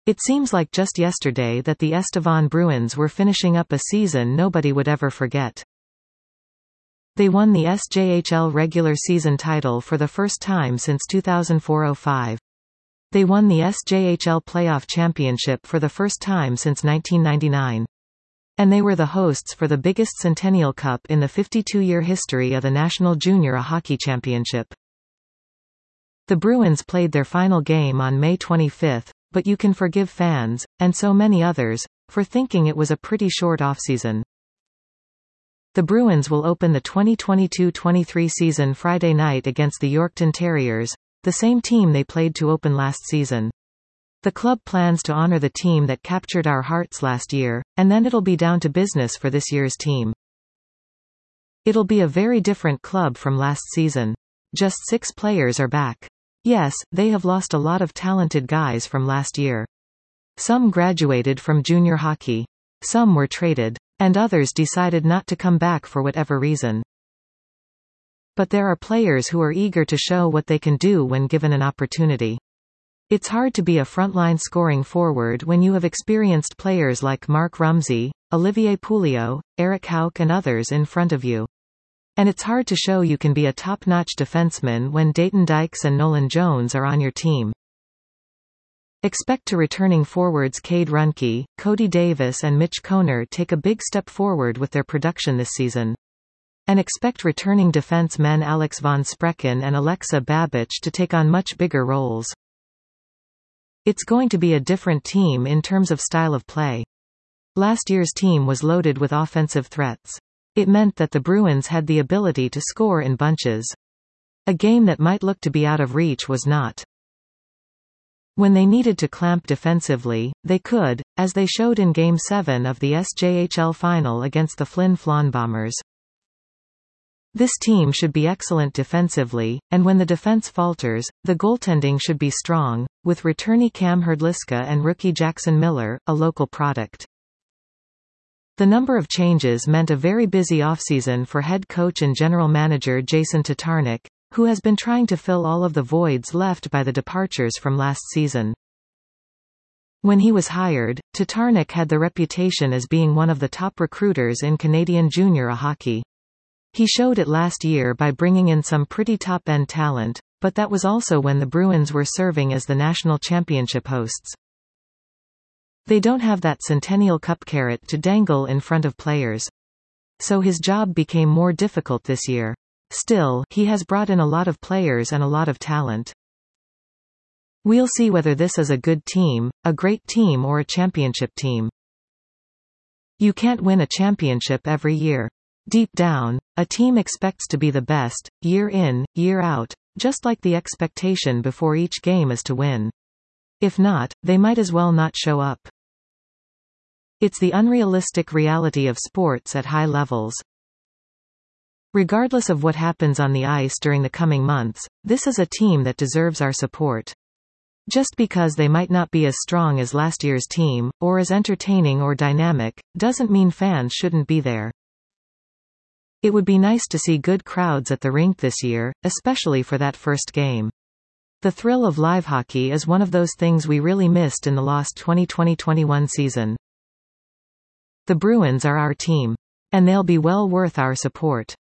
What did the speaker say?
It seems like just yesterday that the Estevan Bruins were finishing up a season nobody would ever forget. They won the SJHL regular season title for the first time since 2004-05. They won the SJHL playoff championship for the first time since 1999. And they were the hosts for the biggest Centennial Cup in the 52-year history of the National Junior Hockey Championship. The Bruins played their final game on May 25, but you can forgive fans, and so many others, for thinking it was a pretty short offseason. The Bruins will open the 2022-23 season Friday night against the Yorkton Terriers, the same team they played to open last season. The club plans to honor the team that captured our hearts last year, and then it'll be down to business for this year's team. It'll be a very different club from last season. Just 6 players are back. Yes, they have lost a lot of talented guys from last year. Some graduated from junior hockey. Some were traded. And others decided not to come back for whatever reason. But there are players who are eager to show what they can do when given an opportunity. It's hard to be a frontline scoring forward when you have experienced players like Mark Rumsey, Olivier Pouliot, Eric Hauck and others in front of you. And it's hard to show you can be a top-notch defenseman when Dayton Dykes and Nolan Jones are on your team. Expect to returning forwards Cade Runke, Cody Davis and Mitch Koner take a big step forward with their production this season. And expect returning defensemen Alex von Sprecken and Alexa Babich to take on much bigger roles. It's going to be a different team in terms of style of play. Last year's team was loaded with offensive threats. It meant that the Bruins had the ability to score in bunches. A game that might look to be out of reach was not. When they needed to clamp defensively, they could, as they showed in Game 7 of the SJHL final against the Flin Flon Bombers. This team should be excellent defensively, and when the defense falters, the goaltending should be strong, with returnee Cam Hrdlicka and rookie Jackson Miller, a local product. The number of changes meant a very busy offseason for head coach and general manager Jason Tatarnic, who has been trying to fill all of the voids left by the departures from last season. When he was hired, Tatarnic had the reputation as being one of the top recruiters in Canadian junior hockey. He showed it last year by bringing in some pretty top-end talent, but that was also when the Bruins were serving as the national championship hosts. They don't have that Centennial Cup carrot to dangle in front of players. So his job became more difficult this year. Still, he has brought in a lot of players and a lot of talent. We'll see whether this is a good team, a great team or a championship team. You can't win a championship every year. Deep down, a team expects to be the best, year in, year out, just like the expectation before each game is to win. If not, they might as well not show up. It's the unrealistic reality of sports at high levels. Regardless of what happens on the ice during the coming months, this is a team that deserves our support. Just because they might not be as strong as last year's team, or as entertaining or dynamic, doesn't mean fans shouldn't be there. It would be nice to see good crowds at the rink this year, especially for that first game. The thrill of live hockey is one of those things we really missed in the lost 2020-21 season. The Bruins are our team. And they'll be well worth our support.